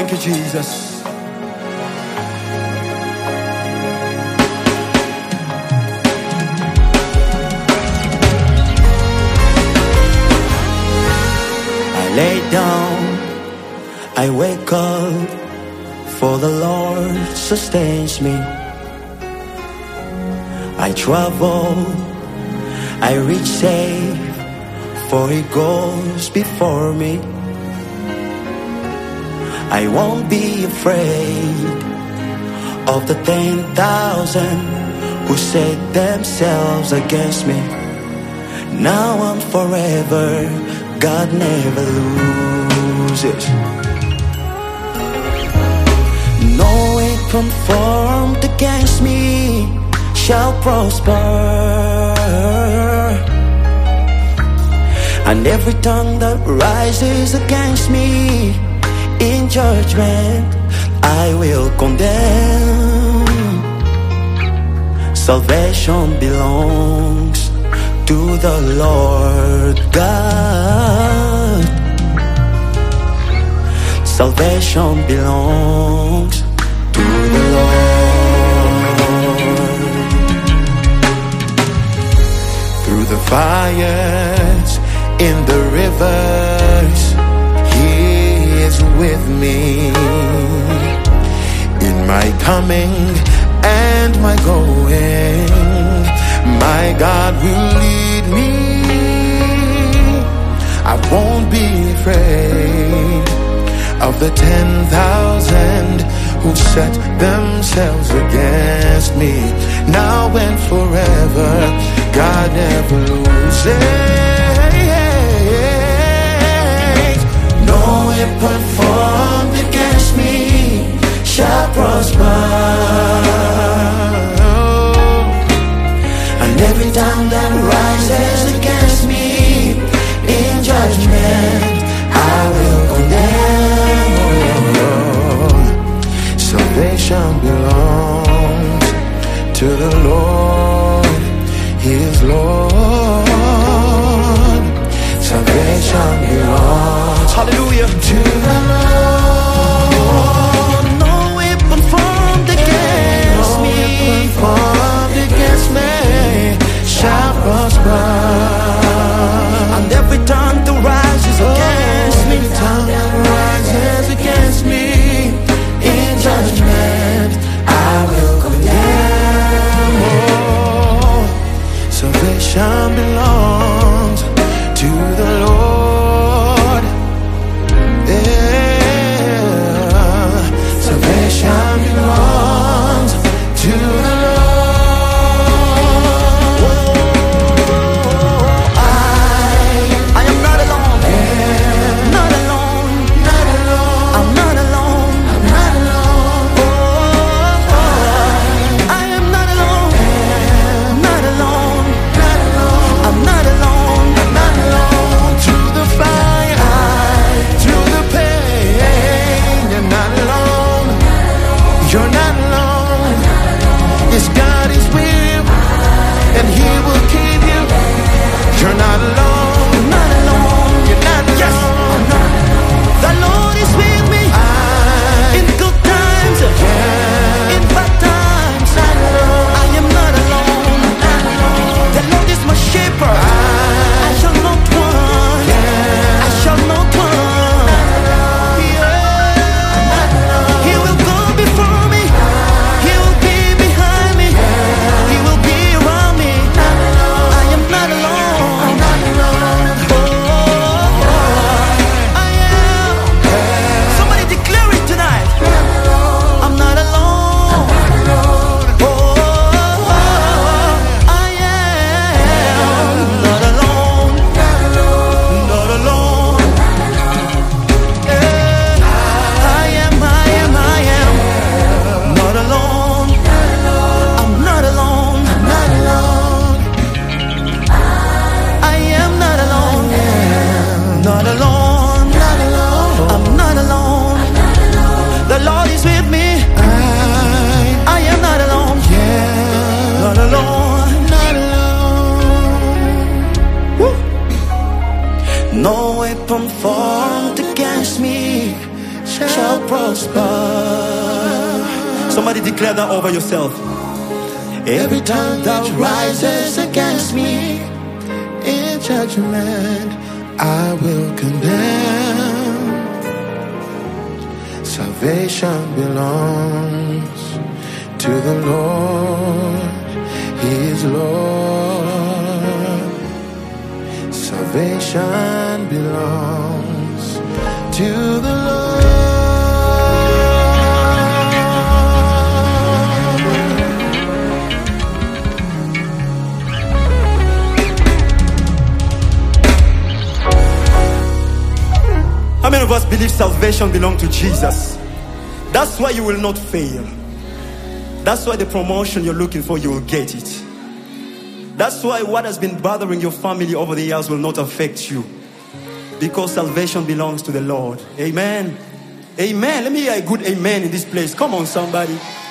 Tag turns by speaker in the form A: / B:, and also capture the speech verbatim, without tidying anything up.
A: Thank you, Jesus. I lay down, I wake up, for the Lord sustains me. I travel, I reach safe, for He goes before me. I won't be afraid of the ten thousand who set themselves against me. Now I'm forever, God never loses. No weapon formed against me shall prosper, and every tongue that rises against me in judgment I will condemn. Salvation belongs to the Lord God. Salvation belongs to the Lord. Through the fires, in the rivers, He is with me. In my coming and my going, my God will lead me. I won't be afraid of the ten thousand who set themselves against me. Now and forever, God never loses. No weapon formed against me shall prosper, and every tongue that rises against me in judgment I will condemn. Salvation belongs to the Lord, He is Lord. Salvation belongs, hallelujah, to the Lord. No weapon formed against me, no weapon formed against me shall prosper, and every tongue that rises against me, every tongue that rises against me in judgment I will condemn. Oh, salvation belongs to the Lord. Yeah, salvation belongs to the shall prosper. Somebody declare that over yourself. Every tongue that rises against me in judgment, I will condemn. Salvation belongs to the Lord. He is Lord. Salvation belongs to the Lord. How many of us believe salvation belongs to Jesus? That's why you will not fail. That's why the promotion you're looking for, you will get it. That's why what has been bothering your family over the years will not affect you. Because salvation belongs to the Lord. Amen. Amen. Let me hear a good amen in this place. Come on, somebody.